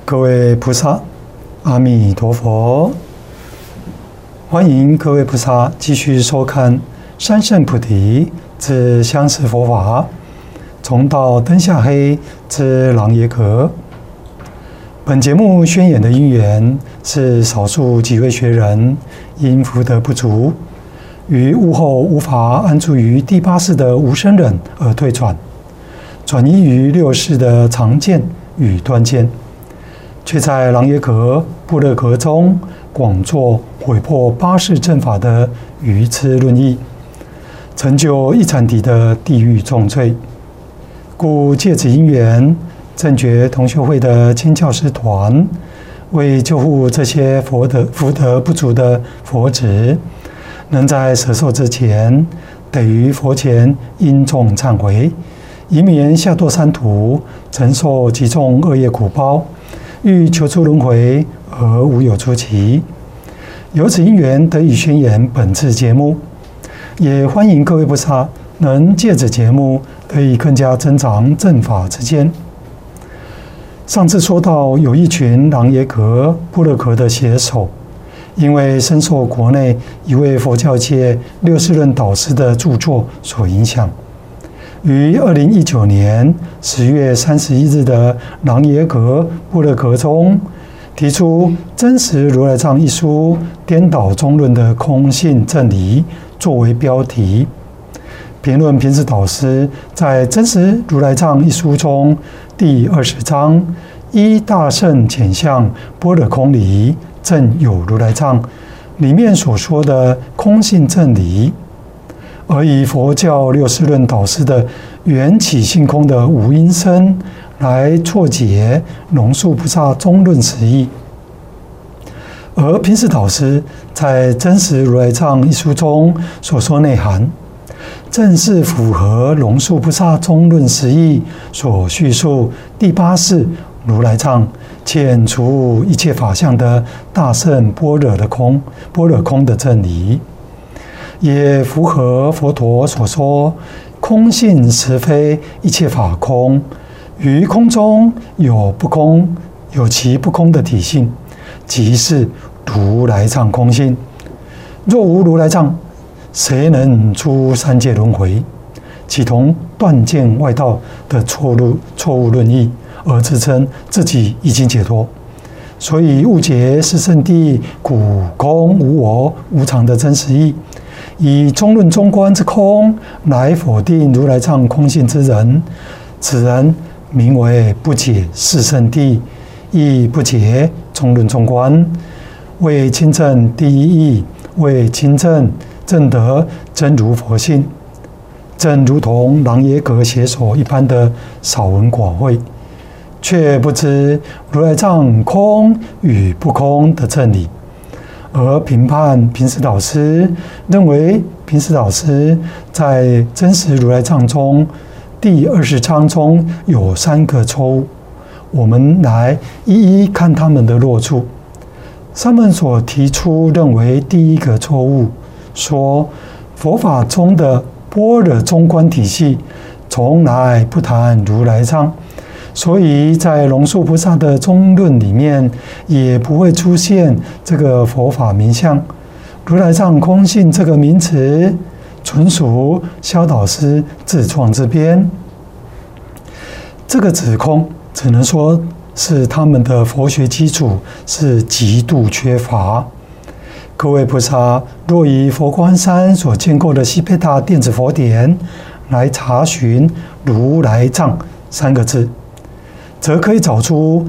各位菩萨，阿弥陀佛！欢迎各位菩萨继续收看三圣菩提之相识佛法，从道灯下黑之朗耶阁。本节目宣演的因缘是少数几位学人因福德不足，于悟后无法安住于第八世的无生忍而退转移于六世的常见与断见，却在朗耶阁、部落格中广作毁破八世正法的愚痴论议，成就一禅体的地狱重罪。故借此因缘，正觉同修会的亲教师团为救护这些福德不足的佛子，能在舍寿之前得于佛前殷重忏悔，以免下堕三途，承受极重恶业苦报，欲求出轮回而无有出期。由此因缘得以宣演本次节目，也欢迎各位菩萨能借此节目得以更加增长正法之见。上次说到，有一群朗耶阁、部落格的写手，因为深受国内一位佛教界六世论导师的著作所影响，于2019年10月31日的朗耶阁、部落格中，提出《真实如来藏》一书颠倒中论的空性正理作为标题，评论平时导师在《真实如来藏》一书中第20章依大圣浅相般若空理正有如来藏里面所说的空性正理，而以佛教六世论导师的缘起性空的无因身来错解龙树菩萨中论实义。而平时导师在《真实如来藏》一书中所说内涵，正是符合龙树菩萨中论实义所叙述第八世如来藏遣除一切法相的大圣般若空的正理，也符合佛陀所说空性实非一切法空，于空中有不空，有其不空的体性，即是如来藏空性。若无如来藏，谁能出三界轮回？岂同断见外道的错误论议，而自称自己已经解脱？所以误解是圣谛苦空无我无常的真实义，以中论中观之空来否定如来藏空性之人，此人名为不解是圣谛，亦不解中论中观，为亲证第一义，为亲证证得真如佛性，正如同朗耶阁写手一般的少闻寡会，却不知如来藏空与不空的正理，而评判平时导师，认为平时导师在真实如来藏中第20章中有3个错误，我们来一一看他们的落处。他们所提出认为第一个错误，说佛法中的般若中观体系从来不谈如来藏，所以在龙树菩萨的中论里面也不会出现这个佛法名相如来藏空性这个名词，纯属萧导师自创自编。这个指控只能说是他们的佛学基础是极度缺乏。各位菩萨若以佛光山所建构的西贝塔电子佛典来查询如来藏3个字，则可以找出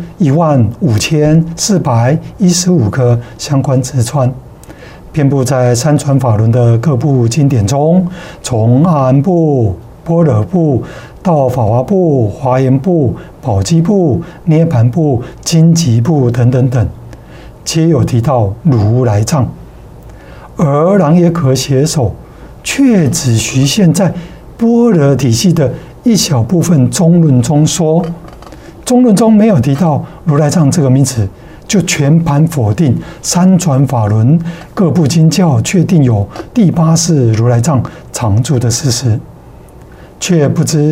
15415个相关字串，遍布在三传法轮的各部经典中，从阿含部、般若部到法华部、华严部、宝积部、涅盘部、经集部等等等，皆有提到如来藏。而朗耶阁写手却只局限在般若体系的一小部分中论中说，中论中没有提到如来藏这个名词，就全盘否定三传法轮各部经教确定有第八世如来藏常住的事实，却不知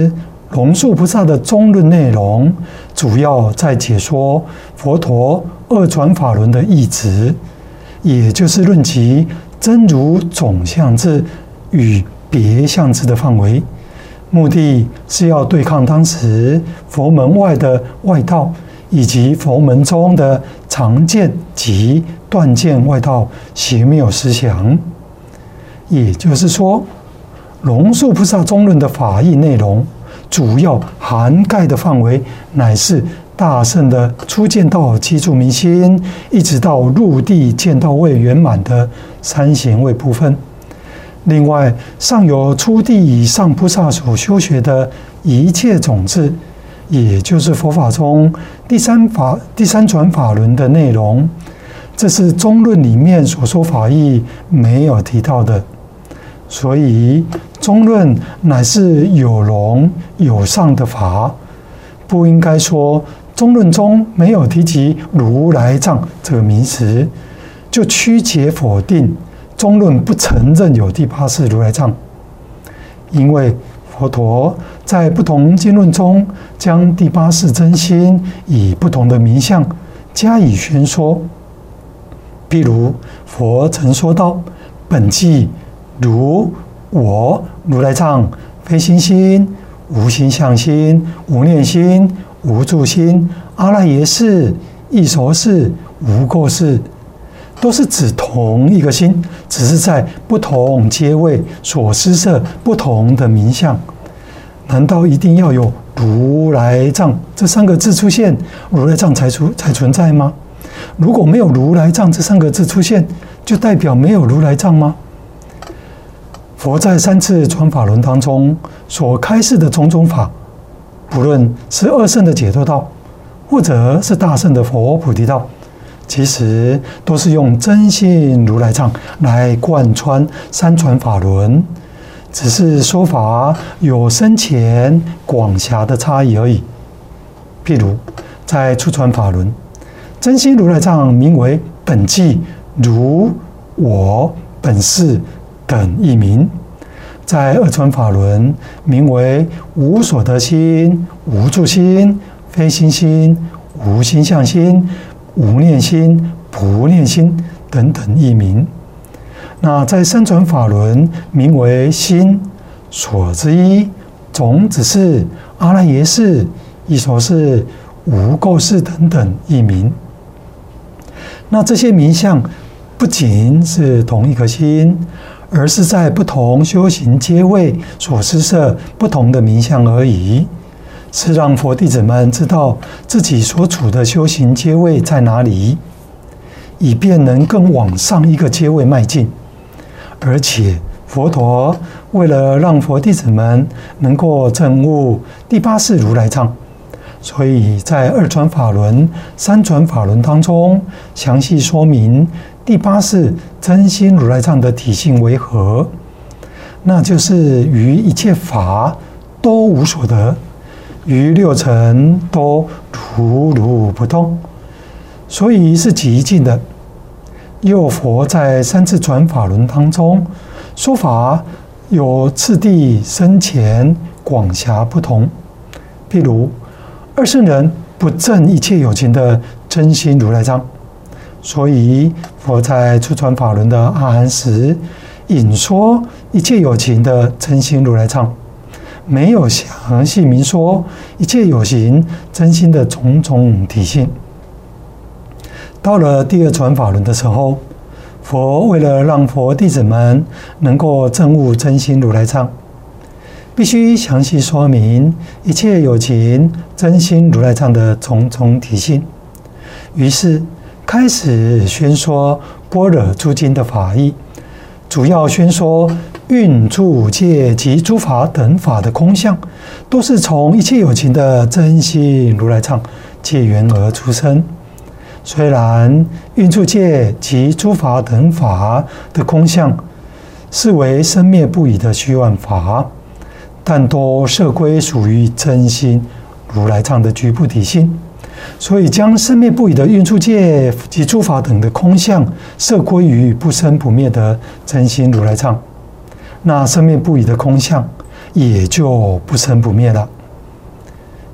龙树菩萨的中论内容，主要在解说佛陀二转法轮的义旨，也就是论及真如总相智与别相智的范围，目的是要对抗当时佛门外的外道，以及佛门中的常见及断见外道邪谬思想。也就是说，龙树菩萨中论的法义内容，主要涵盖的范围乃是大乘的初见道基础明心，一直到入地见道位圆满的三贤位部分。另外，尚有初地以上菩萨所修学的一切种智，也就是佛法中第三转法轮的内容，这是中论里面所说法义没有提到的。所以中论乃是有容有上的法，不应该说中论中没有提及如来藏这个名词，就曲解否定中论不承认有第八世如来藏。因为佛陀在不同经论中将第八世真心以不同的名相加以宣说。譬如佛曾说道：本纪如我如来藏，非心心、无心相心、无念心、无住心、阿赖耶识、异熟识、无垢识，都是指同一个心，只是在不同阶位所施设不同的名相。难道一定要有如来藏这三个字出现，如来藏才存在吗？如果没有如来藏这三个字出现，就代表没有如来藏吗？佛在三次转法轮当中所开示的种种法，不论是二乘的解脱道，或者是大乘的佛菩提道，其实都是用真心如来藏来贯穿三转法轮，只是说法有深浅广狭的差异而已。譬如在初转法轮，真心如来藏名为本纪如我本誓等译名，在二转法轮名为无所得心、无住心、非心心、无心相心、无念心、不念心等等译名。那在三转法轮名为心、所之一、种子识、阿赖耶识、异熟识、无垢识等等译名。那这些名相不仅是同一颗心，而是在不同修行阶位所施设不同的名相而已，是让佛弟子们知道自己所处的修行阶位在哪里，以便能更往上一个阶位迈进。而且佛陀为了让佛弟子们能够证悟第八世如来藏，所以在二转法轮、三转法轮当中详细说明第八世真心如来藏的体性为何，那就是于一切法都无所得，于六尘都如不动，所以是极尽的。又佛在三次转法轮当中说法有次第深浅广狭不同。譬如二乘人不证一切有情的真心如来藏，所以佛在初转法轮的阿含时引说一切有情的真心如来藏，没有详细明说一切有情真心的种种体性。到了第二转法轮的时候，佛为了让佛弟子们能够证悟真心如来藏，必须详细说明一切有情真心如来藏的种种体性。于是开始宣说般若诸经的法义，主要宣说运住界及诸法等法的空相，都是从一切有情的真心如来藏借缘而出生。虽然运住界及诸法等法的空相是为生灭不已的虚幻法，但都摄归属于真心如来藏的局部体性，所以将生灭不已的运住界及诸法等的空相摄归于不生不灭的真心如来藏，那生灭不已的空相也就不生不灭了。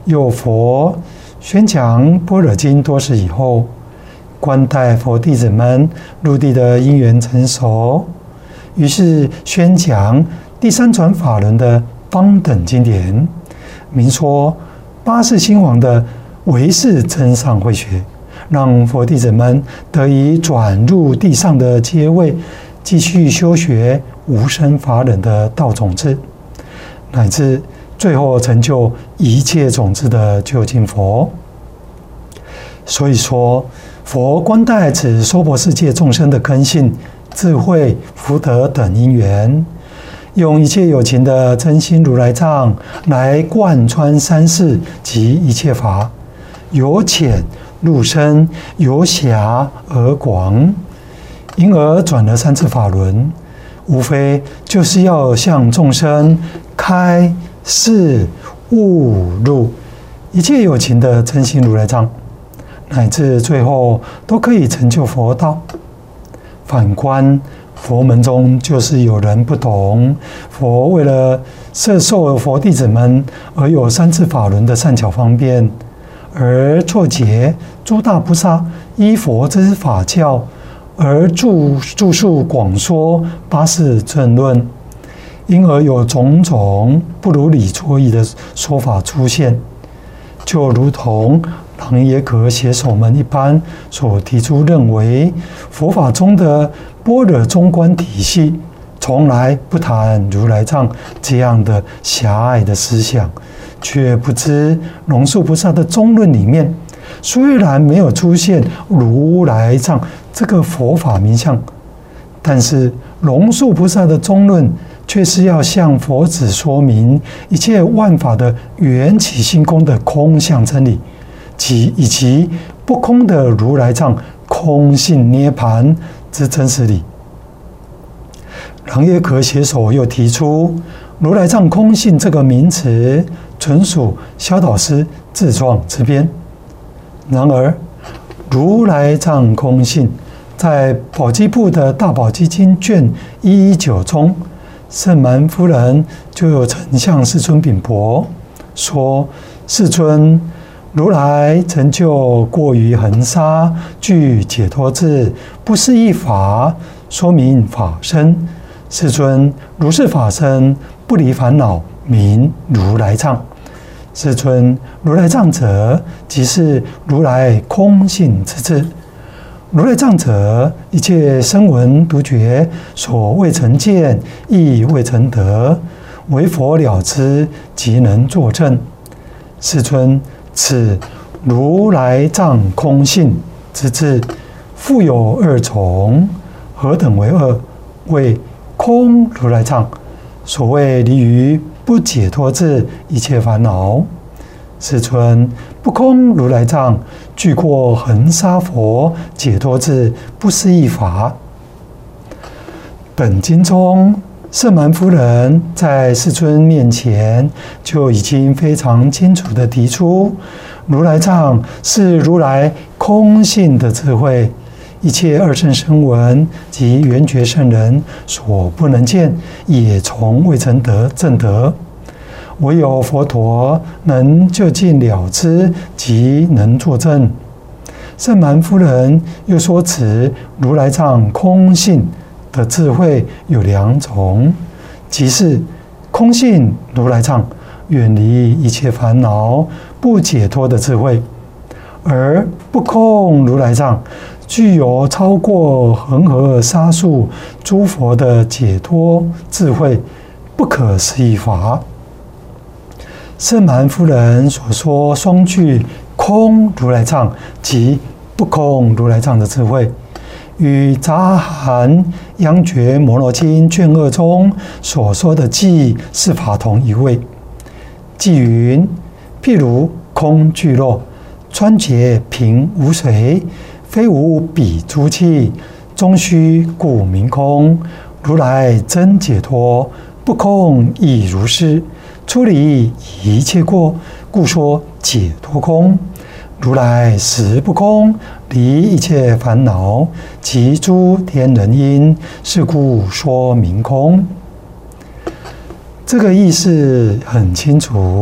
有佛宣讲《般若经》多时以后，观待佛弟子们入地的因缘成熟，于是宣讲第三传法轮的方等经典，明说八世兴亡的唯识真上慧学，让佛弟子们得以转入地上的阶位，继续修学无生法忍的道种子，乃至最后成就一切种子的究竟佛。所以说，佛观待此娑婆世界众生的根性、智慧、福德等因缘，用一切有情的真心如来藏来贯穿三世及一切法，由浅入深，由狭而广，因而转了三次法轮，无非就是要向众生开示悟入一切有情的真心如来藏，乃至最后都可以成就佛道。反观佛门中，就是有人不懂，佛为了摄受佛弟子们而有三次法轮的善巧方便，而错解诸大菩萨依佛之法教而著述广说八世正论，因而有种种不如理错义的说法出现，就如同唐耶格写手们一般所提出认为佛法中的般若中观体系从来不谈如来藏这样的狭隘的思想，却不知龙树菩萨的中论里面虽然没有出现如来藏这个佛法名相，但是龙树菩萨的中论却是要向佛子说明一切万法的缘起性空的空相真理，以及不空的如来藏空性涅槃之真实理。朗耶格写手又提出如来藏空性这个名词纯属萧导师自创自编，然而如来藏空性在宝积部的大宝积经卷119中，圣蛮夫人就有曾向世尊禀驳说：世尊，如来成就过于恒沙，具解脱智，不是一法，说明法身。世尊，如是法身，不离烦恼，名如来藏。世尊，如来藏者，即是如来空性之智。如来藏者，一切声闻独觉所未曾见，亦未曾得，唯佛了知，即能作证。世尊，此如来藏空性之智，复有二重，何等为二？为空如来藏，所谓离于不解脱智一切烦恼。世尊，不空如来藏具过恒沙佛解脱智不思议法。本经中，圣蛮夫人在世尊面前就已经非常清楚地提出，如来藏是如来空性的智慧，一切二乘声闻及缘觉圣人所不能见，也从未曾得证得。唯有佛陀能究竟了知，即能作证。圣蛮夫人又说，此如来藏空性的智慧有两种，即是空性如来藏远离一切烦恼不解脱的智慧，而不空如来藏具有超过恒河沙数诸佛的解脱智慧，不可思议法。圣蛮夫人所说双具空如来藏及不空如来藏的智慧，与杂含央觉摩罗经卷2中所说的寂是法同一位。寂云：譬如空聚落，川结平无水，非无彼诸气，终须故名空。如来真解脱，不空亦如是。出离一切过，故说解脱空。如来实不空，离一切烦恼及诸天人因，是故说明空。这个意思很清楚，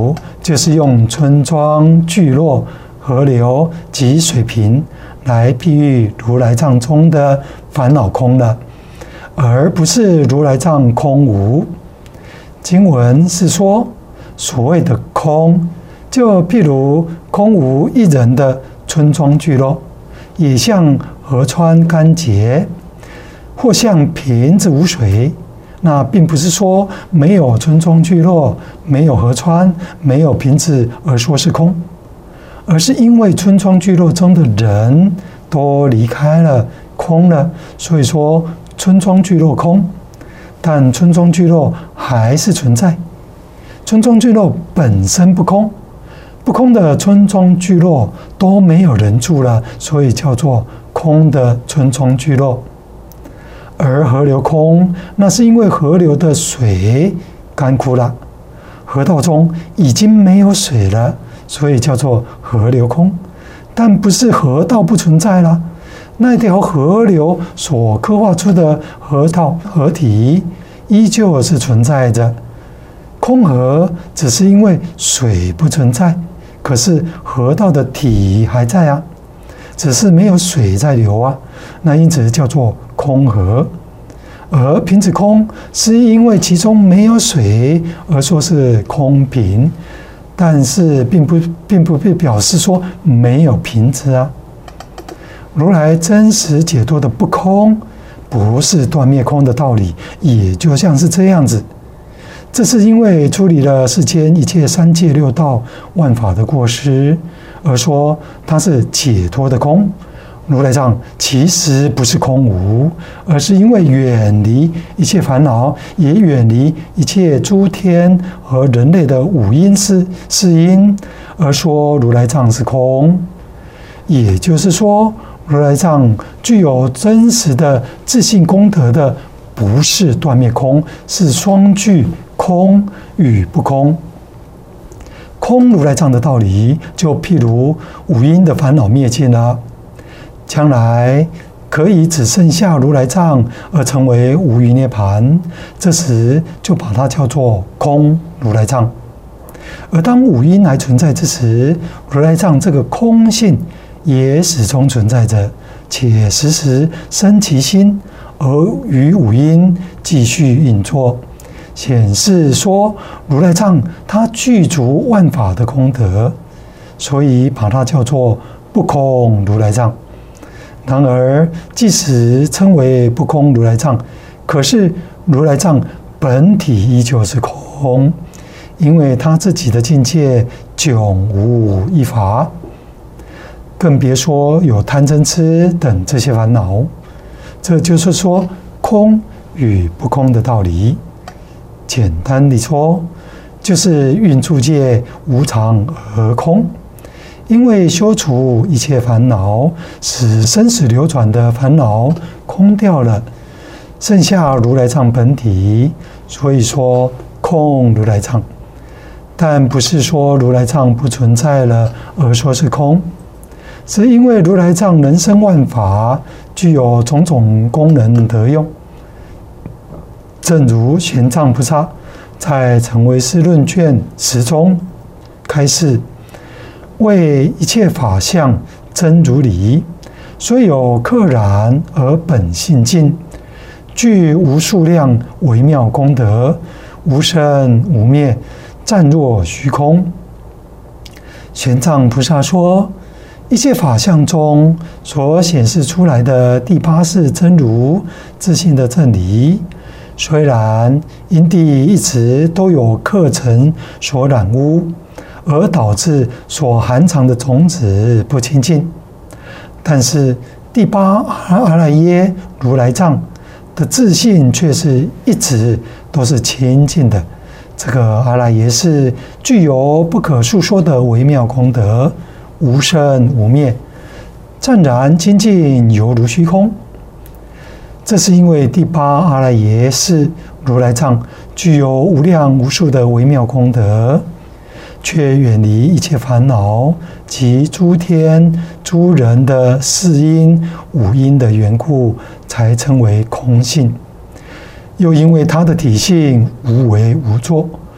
就是用村庄、聚落、河流及水平来譬喻如来藏中的烦恼空了，而不是如来藏空无。经文是说，所谓的空，就譬如空无一人的村庄聚落，也像河川干竭，或像瓶子无水。那并不是说没有村庄聚落、没有河川、没有瓶子而说是空，而是因为村庄聚落中的人都离开了、空了，所以说村庄聚落空。但村庄聚落还是存在，村庄聚落本身不空，不空的村庄聚落都没有人住了，所以叫做空的村庄聚落。而河流空，那是因为河流的水干枯了，河道中已经没有水了，所以叫做河流空。但不是河道不存在了，那条河流所刻画出的河道河体依旧是存在着。空河只是因为水不存在，可是河道的体还在啊，只是没有水在流啊，那因此叫做空河。而瓶子空是因为其中没有水而说是空瓶，但是并不表示说没有瓶子啊。如来真实解脱的不空，不是断灭空的道理，也就像是这样子。这是因为处理了世间一切三界六道万法的过失，而说它是解脱的空。如来藏其实不是空无，而是因为远离一切烦恼，也远离一切诸天和人类的五阴四因，而说如来藏是空。也就是说，如来藏具有真实的自性功德的，不是断灭空，是双具空与不空。空如来藏的道理，就譬如五阴的烦恼灭尽了，将来可以只剩下如来藏而成为无余涅盘，这时就把它叫做空如来藏。而当五阴还存在之时，如来藏这个空性也始终存在着，且时时生其心，而于五阴继续运作，显示说如来藏它具足万法的功德，所以把它叫做不空如来藏。然而，即使称为不空如来藏，可是如来藏本体依旧是空，因为他自己的境界迥无一法，更别说有贪嗔痴等这些烦恼。这就是说空与不空的道理。简单地说，就是运处界无常而空。因为修除一切烦恼，使生死流转的烦恼空掉了，剩下如来藏本体，所以说空如来藏。但不是说如来藏不存在了而说是空，是因为如来藏能生万法，具有种种功能得用。正如玄奘菩萨在《成唯识论》卷10中开示，为一切法相真如理，虽有刻然而本性净，具无数量微妙功德，无生无灭，暂若虚空。玄奘菩萨说，一切法相中所显示出来的第八世真如自性的正理，虽然因地一直都有客尘所染污，而导致所含藏的种子不清净，但是第八阿赖耶如来藏的自性却是一直都是清净的。这个阿赖耶是具有不可述说的微妙功德，无生无灭，湛然清净，犹如虚空。这是因为第八阿赖耶是如来藏具有无量无数的微妙功德，却远离一切烦恼及诸天诸人的四因五因的缘故，才称为空性。又因为它的体性无为无作，不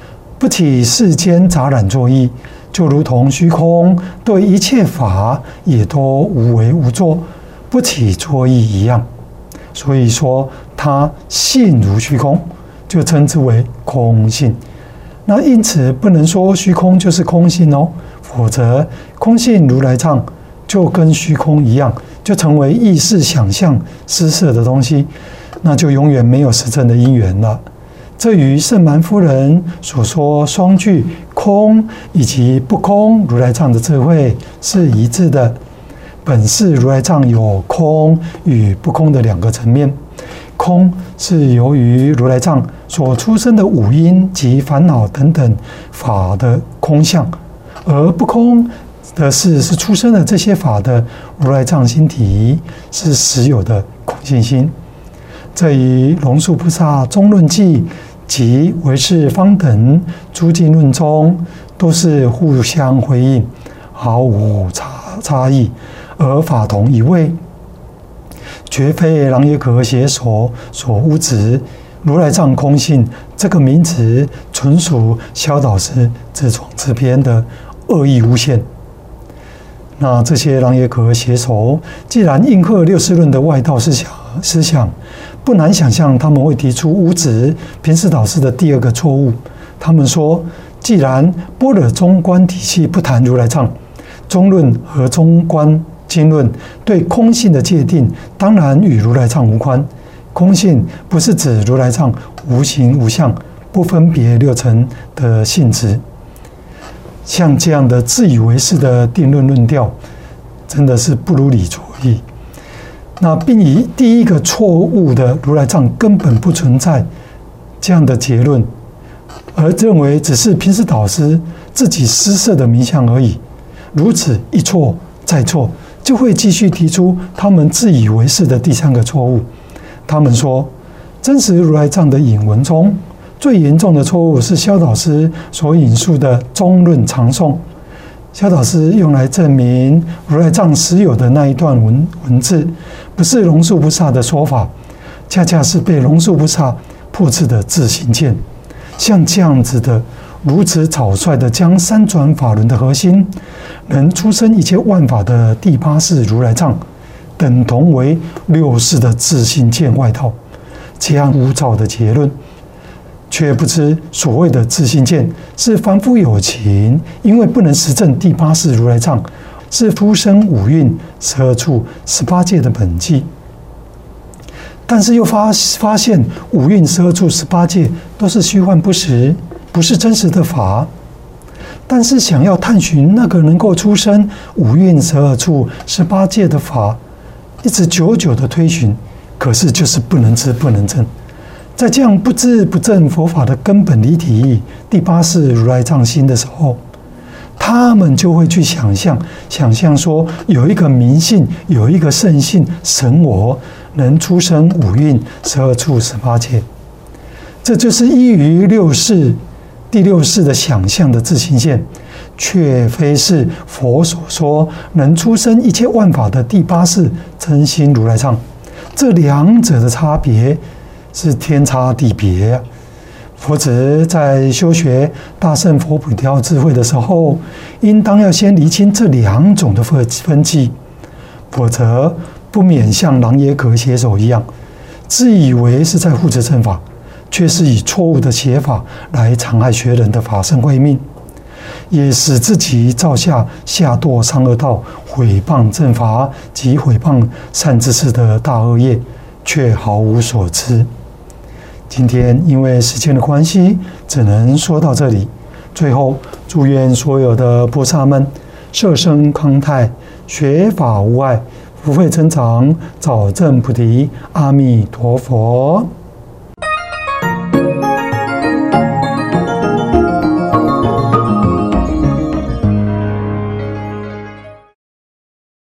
不起世间杂染作意，就如同虚空对一切法也都无为无作，不起作意一样。所以说它性如虚空，就称之为空性。那因此不能说虚空就是空性哦，否则空性如来藏就跟虚空一样，就成为意识想象施设的东西，那就永远没有实证的因缘了。这与圣蛮夫人所说双具空以及不空如来藏的智慧是一致的。本是如来藏有空与不空的两个层面，空是由于如来藏所出生的五阴及烦恼等等法的空相，而不空的是出生的这些法的如来藏心体，是实有的空性心。这与龙树菩萨中论记及唯识方等诸经论中都是互相回应，毫无差异，而法同一味，绝非朗耶格写手所污指。如来藏空性这个名词，纯属萧导师自创自编的恶意诬陷。那这些朗耶格写手既然应和六世论的外道思想，不难想象他们会提出污指平师导师的第二个错误。他们说，既然般若中观体系不谈如来藏，中论和中观经论对空性的界定当然与如来藏无关。空性不是指如来藏无形无相、不分别六尘的性质。像这样的自以为是的定论论调，真的是不如理着意。那并以第一个错误的如来藏根本不存在这样的结论，而认为只是平师导师自己施设的名相而已。如此一错再错，就会继续提出他们自以为是的第三个错误。他们说，真实如来藏的引文中，最严重的错误是萧导师所引述的中论长颂。萧导师用来证明如来藏实有的那一段文字，不是龙树菩萨的说法，恰恰是被龙树菩萨破斥的自行见。像这样子的如此草率的将三转法轮的核心，能出生一切万法的第八世如来藏，等同为六世的自性见外道，这样无照的结论，却不知所谓的自性见是凡夫有情，因为不能实证第八世如来藏，是出生五蕴12处18界的本际。但是又发现五蕴12处18界都是虚幻不实，不是真实的法。但是想要探寻那个能够出生五蕴12处18界的法，一直久久的推寻，可是就是不能知不能证。在这样不知不证佛法的根本离体第八世如来藏心的时候，他们就会去想象说，有一个明性，有一个圣性神我，能出生五蕴12处18界。这就是依于第六世的想象的自性现，却非是佛所说能出生一切万法的第八世真心如来藏。这两者的差别是天差地别啊！佛子在修学大乘佛普调智慧的时候，应当要先厘清这两种的分际，否则不免像朗耶格写手一样，自以为是在护持正法，却是以错误的写法来残害学人的法身慧命，也使自己造下下堕三恶道、毁谤正法及毁谤善知识的大恶业，却毫无所知。今天因为时间的关系，只能说到这里。最后，祝愿所有的菩萨们摄生康泰，学法无碍，福慧增长，早证菩提。阿弥陀佛。